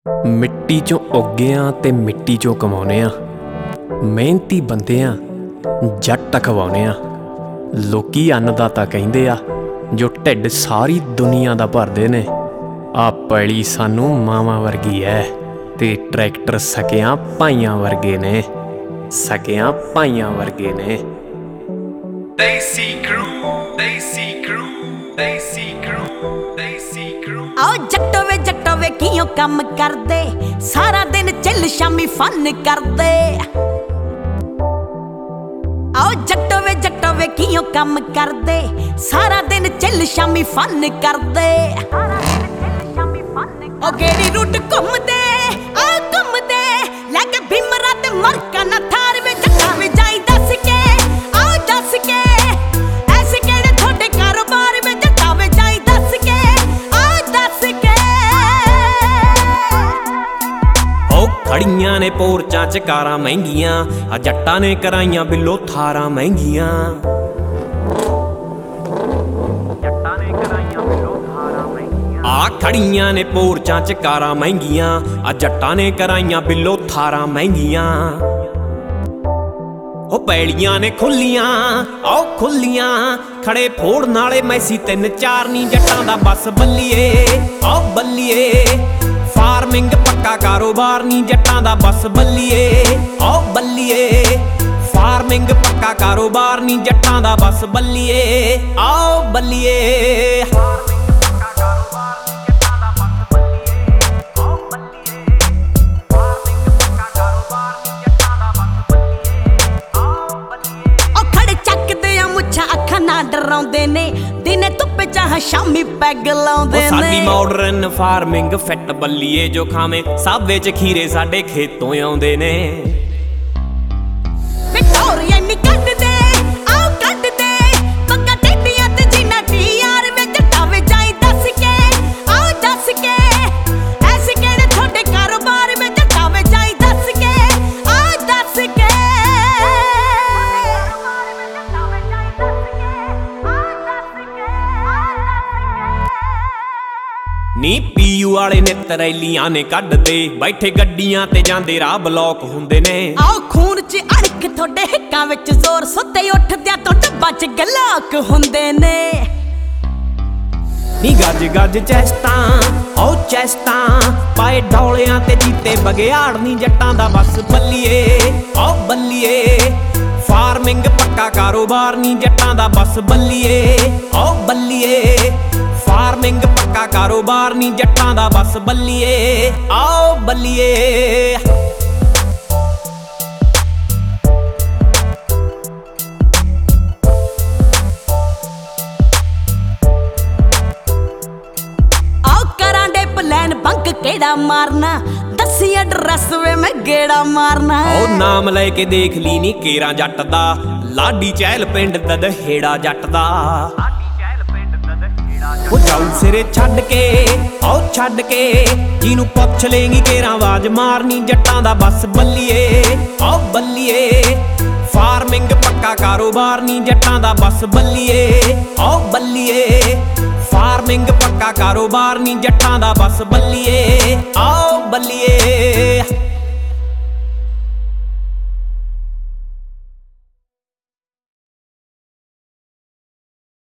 ਮਿੱਟੀ ਚੋਂ ਉੱਗੇ ਆਂ ਤੇ ਮਿੱਟੀ ਚੋਂ ਕਮਾਉਨੇ ਆ। ਮਿਹਨਤੀ ਬੰਦੇ ਆ, ਜੱਟ ਅਖਵਾਉਨੇ ਆ। ਲੋਕੀ ਅੰਨਦਾਤਾ ਕਹਿੰਦੇ ਆ, ਜੋ ਢਿੱਡ ਸਾਰੀ ਦੁਨੀਆ ਦਾ ਭਰਦੇ ਨੇ। ਆ ਪੈਲੀ ਸਾਨੂੰ ਮਾਵਾਂ ਵਰਗੀ ਐ ਤੇ ਟਰੈਕਟਰ ਸਕਿਆਂ ਭਾਈਆਂ ਵਰਗੇ ਨੇ, ਸਕਿਆਂ ਭਾਈਆਂ ਵਰਗੇ ਨੇ। Desi crew, Desi crew, Desi crew, Desi crew। आओ जट्टो वे कियों कम करदे, सारा दिन चिल शामी फन करदे। आओ जट्टो वे कियों कम करदे, सारा दिन चिल शामी फन करदे। ओ गेड़ी रूट घुमदे आ घुमदे, लैके भीमरा ते मरका ना थार वे जट्टा वे जाई दस के, आओ दस के। ऐसे केड़े थोड़े कारोबार वे जट्टा वे जाई दस के, आओ दस के। ओ खड़ियां ने पोरचां च कारां महंगियां, आ जट्टां ने कराइयां बिल्लो थारां महंगियां। आ खड़ियां ने पोरचां च कारां महंगियां, आ जट्टां ने कराइयां बिल्लो थारां महंगियां। ओ पैड़ियां ने खुल्लियां, आओ खुल्लियां, खड़े फोड़न वाले मैसी तिन चार नी जट्टां दा बस बल्लिए, आओ बल्लिए। फार्मिंग पक्का कारोबार नी जट्टां दा बस बल्लिए, आओ बल्लिए। फार्मिंग पक्का कारोबार नी जट्टां दा बस बल्लिए, आओ बल्लिए। डराउंदे ने दिने धुप्प चाह शामी पैग लाउंदे ने। साडी मॉडर्न फार्मिंग फिट बल्लीए, जो खावे साबे च खीरे साडे खेतों आउंदे ने। विक्टोरिया नी कट दे, आओ कट दे, पक्का टेडियां ते जीना टीआर वे जट्टा वे जाई दस के, आओ दस के। ऐसे केड़े थोड़े कारोबार वे जट्टा वे जाई दस के, आओ दस के। नी पीयू वाले नित रैलियां ने कड्डदे, बैठे गड्डियां ते जांदे राह ब्लॉक हुंदे ने। आओ खून च अड़क थोड़े हिक्कां विच जोर, सुत्ते उठदियां तो डब्बा च गलाक हुंदे ने। नी गज गज चैस्टां, ओ चैस्टां, पाए डौलियां ते जीते बगियाड़ नी जट्टां दा बस बल्लिए, ओ बल्लिए। फार्मिंग पक्का कारोबार नी जट्टां दा बस बल्लिए, ओ बल्लिए। फार्मिंग पक्का कारोबार नी जट्टां दा बस बल्लिए, आओ बल्लिए। आओ करां दे प्लान बंक केड़ा मारना, दसी एड्रेस वे मैं गेड़ा मारना। ओ नाम लेके देख ली नी केरा जट दा, लाडी चहल पिंड ददहेड़ा जट दा। ओ जाऊ सिरे छड्ड के, आओ छड्ड के, जिनू पुछ लेंगी केरा आवाज मारनी जट्टां दा बस बल्लिए, आओ बल्लिए। फार्मिंग पक्का कारोबार नी जट्टां दा बस बल्लिए, आओ बल्लिए। फार्मिंग पक्का कारोबार नी जट्टां दा बस बल्लिए, आओ बल्लिए।